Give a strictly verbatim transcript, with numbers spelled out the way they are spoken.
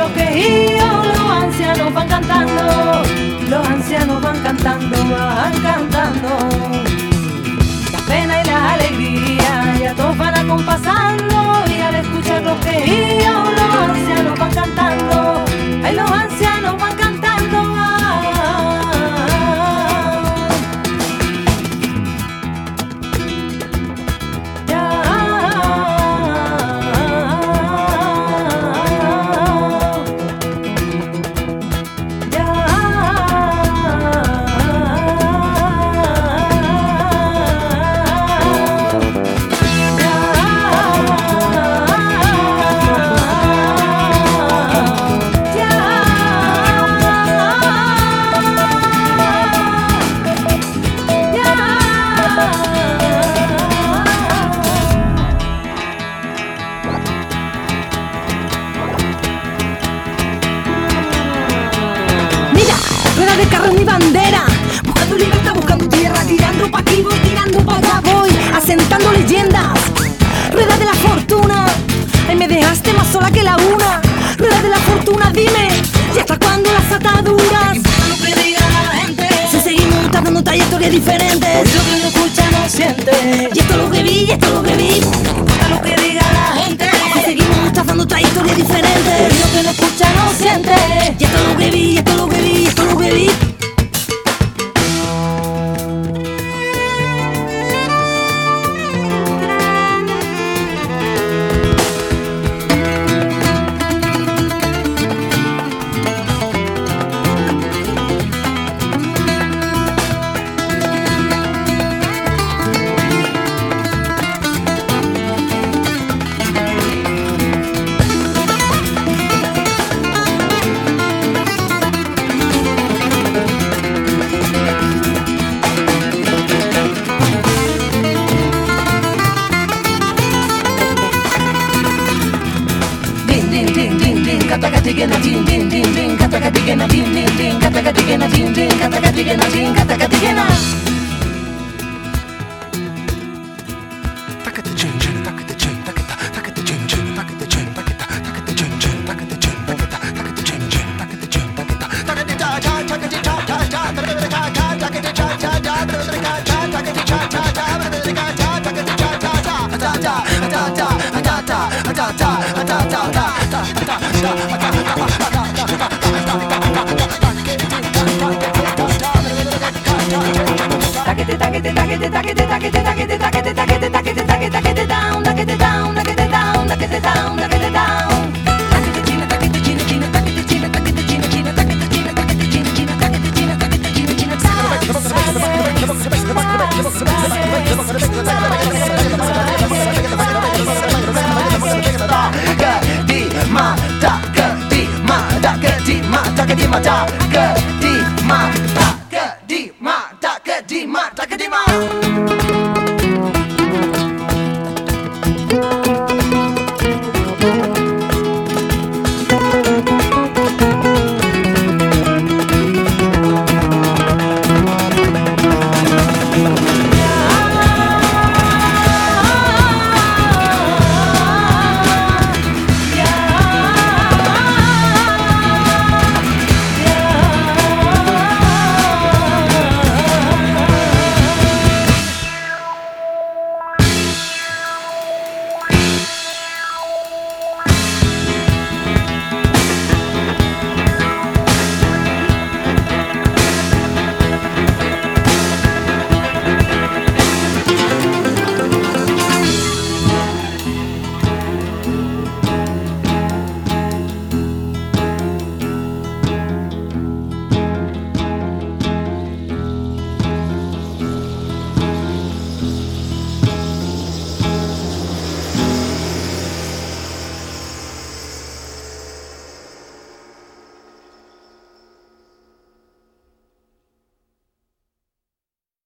los quejíos, los ancianos van cantando, los ancianos van cantando, van cantando. La pena y la alegría ya todos van acompasando, y al escuchar los quejíos, los ancianos van cantando, ay, los ancianos van cantando. Rueda de carro es mi bandera, buscando libertad, buscando tierra, tirando pa' aquí voy, tirando pa' allá voy, asentando leyendas. Rueda de la fortuna, ay, me dejaste más sola que la una. Rueda de la fortuna, dime, ¿y hasta cuándo las ataduras? Importa lo que diga la gente, si seguimos tardando trayectorias diferentes, lo que no escucha no siente. y esto es lo que vi, y esto es lo que vi. Importa lo que diga la gente, si seguimos trazando trayectorias diferentes, lo que no escucha no siente. y esto es lo que vi, y esto es lo que vi, y esto es lo que vi. Katakatigena din din din din, katakatigena din din din, katakatigena din din, katakatigena din, katakatigena. Takete takete takete takete takete takete takete takete takete takete takete down, takete down, takete down, takete down, takete down.